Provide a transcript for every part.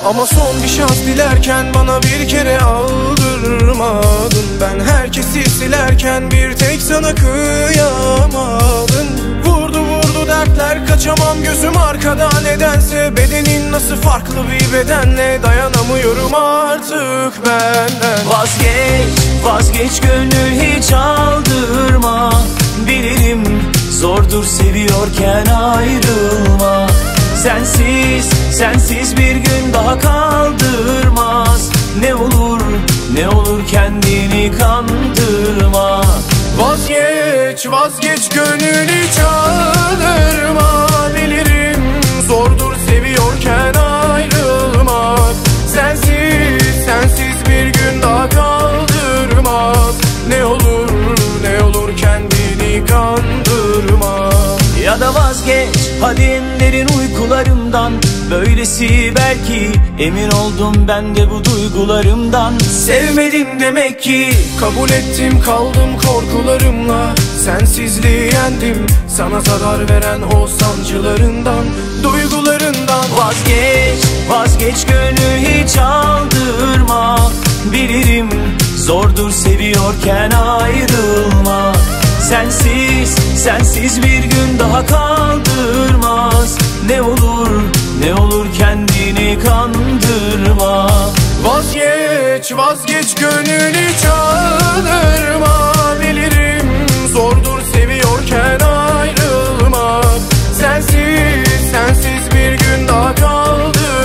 Ama son bir şans dilerken bana bir kere aldırmadın. Ben herkesi silerken bir tek sana kıyamadım. Vurdu vurdu dertler, kaçamam gözüm arkada. Nedense bedenin nasıl farklı bir bedenle, dayanamıyorum artık benden. Vazgeç, vazgeç gönlü hiç aldırma. Bilirim zordur seviyorken ayrılma. Sensiz, sensiz bir gün daha kaldırmaz. Ne olur, ne olur kendini kandırma. Vazgeç, vazgeç gönlünü çaldırma. Bilirim zordur seviyorken ayrılmak. Sensiz, sensiz bir gün daha kaldırmaz. Ne olur, ne olur kendini kandırma. Ya da vazgeç hadi en derin uykularımdan. Böylesi belki, emin oldum ben de bu duygularımdan. Sevmedim demek ki, kabul ettim kaldım korkularımla. Sensizliği yendim, sana zarar veren o sancılarından, duygularından. Vazgeç, vazgeç gönlü hiç aldırma. Bilirim zordur seviyorken ayrılma. Sensiz, sensiz bir gün daha kaldırmaz. Ne olur, ne olur kendini kandırma. Vazgeç, vazgeç gönlünü çaldırma. Bilirim zordur seviyorken ayrılmak. Sensiz, sensiz bir gün daha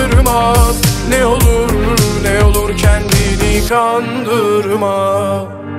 kaldırmaz. Ne olur, ne olur kendini kandırma.